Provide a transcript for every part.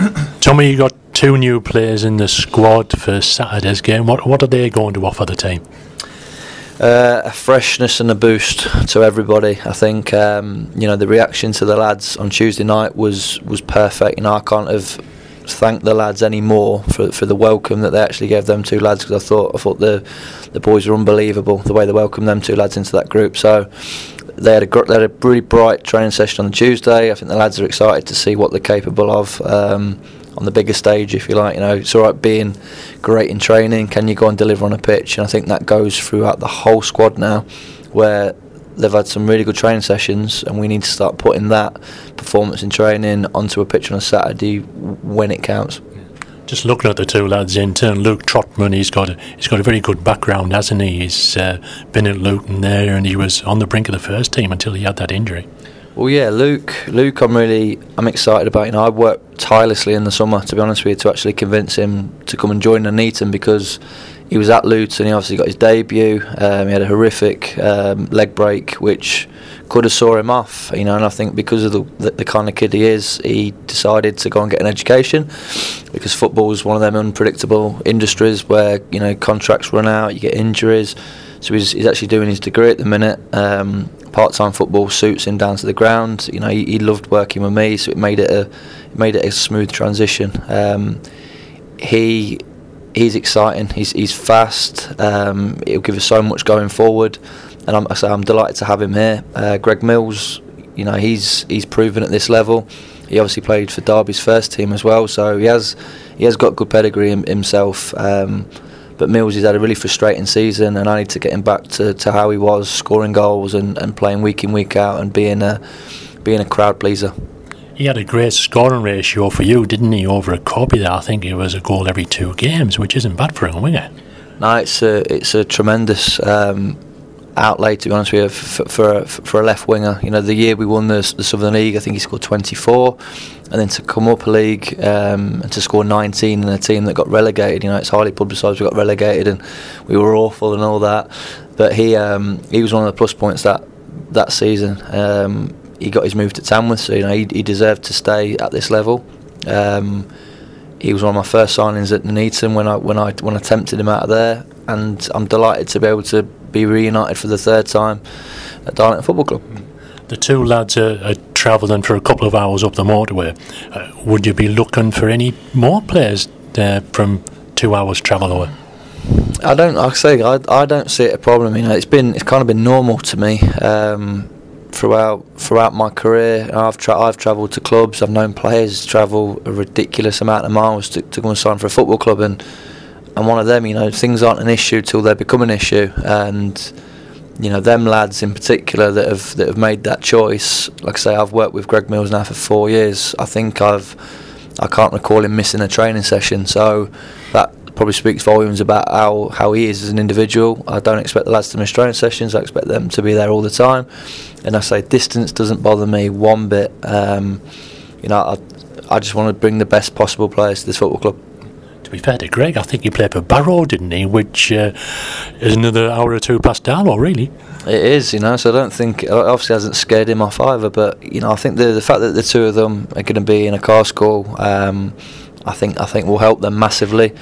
Tommy, you got 2 new players in the squad for Saturday's game. What are they going to offer the team? A freshness and a boost to everybody. I think the reaction to the lads on Tuesday night was perfect. I can't have thanked the lads any more for the welcome that they actually gave them 2 lads, because I thought the boys were unbelievable the way they welcomed them 2 lads into that group. So they had a really bright training session on Tuesday. I think the lads are excited to see what they're capable of on the bigger stage, if you like. It's all right being great in training. Can you go and deliver on a pitch? And I think that goes throughout the whole squad now, where they've had some really good training sessions, and we need to start putting that performance in training onto a pitch on a Saturday when it counts. Just looking at the 2 lads in turn, Luke Trotman, he's got a very good background, hasn't he? He's been at Luton there, and he was on the brink of the first team until he had that injury. Well, yeah, Luke, I'm excited about. I worked tirelessly in the summer, to be honest with you, to actually convince him to come and join Nuneaton, because he was at Luton. He obviously got his debut. He had a horrific leg break, which could have saw him off. And I think because of the kind of kid he is, he decided to go and get an education, because football is one of them unpredictable industries where contracts run out, you get injuries. So he's actually doing his degree at the minute. Part-time football suits him down to the ground. He loved working with me, so it made it a smooth transition. He's exciting. He's fast. He'll give us so much going forward, and I'm delighted to have him here. Greg Mills, he's proven at this level. He obviously played for Derby's first team as well, so he has got good pedigree himself. But Mills has had a really frustrating season, and I need to get him back to how he was, scoring goals and playing week in, week out, and being a crowd pleaser. He had a great scoring ratio for you, didn't he, over at Corby there? I think it was a goal every 2 games, which isn't bad for a winger. No, it's a tremendous outlay, to be honest with you, for a left winger. The year we won the Southern League, I think he scored 24, and then to come up a league and to score 19 in a team that got relegated. It's highly publicised we got relegated and we were awful and all that. But he was one of the plus points that season. He got his move to Tamworth, so he deserved to stay at this level. He was one of my first signings at Nuneaton when I tempted him out of there, and I'm delighted to be able to be reunited for the 3rd time at Darlington Football Club. The 2 lads are travelling for a couple of hours up the motorway. Would you be looking for any more players from 2 hours travel away? I don't see it a problem. It's kind of been normal to me throughout my career. I've travelled to clubs. I've known players travel a ridiculous amount of miles to go and sign for a football club, and one of them, things aren't an issue till they become an issue. And them lads in particular that have made that choice. Like I say, I've worked with Greg Mills now for 4 years. I think I can't recall him missing a training session. So that probably speaks volumes about how he is as an individual. I don't expect the lads to miss training sessions. I expect them to be there all the time. And I say distance doesn't bother me one bit. I just want to bring the best possible players to this football club. To be fair to Greg, I think he played for Barrow, didn't he? Which is another hour or 2 past Darlow, really. It is, so I don't think, obviously hasn't scared him off either, but I think the fact that the 2 of them are going to be in a car school, I think will help them massively.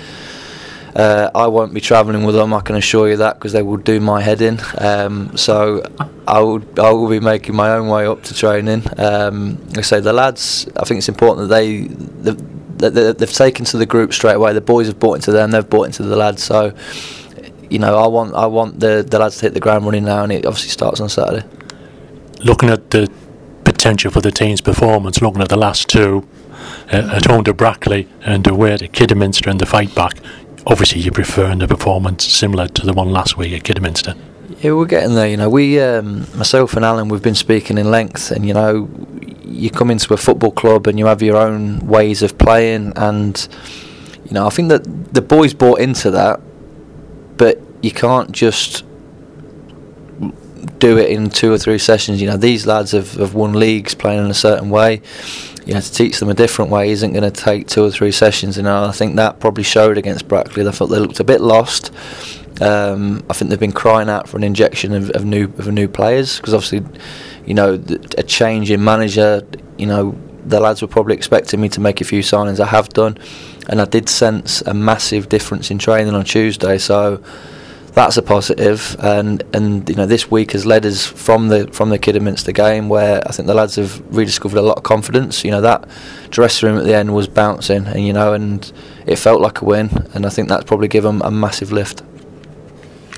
I won't be travelling with them, I can assure you that, because they will do my head in. So I will be making my own way up to training. I say the lads, I think it's important that they've taken to the group straight away. The boys have bought into them, they've bought into the lads. So I want the lads to hit the ground running now, and it obviously starts on Saturday. Looking at the potential for the team's performance, looking at the last 2 at home to Brackley and away to Kidderminster and the fight back, obviously you're preferring the performance similar to the one last week at Kidderminster. Yeah, we're getting there. We, myself and Alan, we've been speaking in length, and you come into a football club and you have your own ways of playing, and I think that the boys bought into that, but you can't just do it in 2 or 3 sessions. These lads have won leagues playing in a certain way. To teach them a different way isn't going to take 2 or 3 sessions. I think that probably showed against Brackley. I thought they looked a bit lost. I think they've been crying out for an injection of new players, because obviously, a change in manager, the lads were probably expecting me to make a few signings. I have done, and I did sense a massive difference in training on Tuesday, so that's a positive. And this week has led us from the Kidderminster game, where I think the lads have rediscovered a lot of confidence. That dressing room at the end was bouncing, and it felt like a win, and I think that's probably given them a massive lift.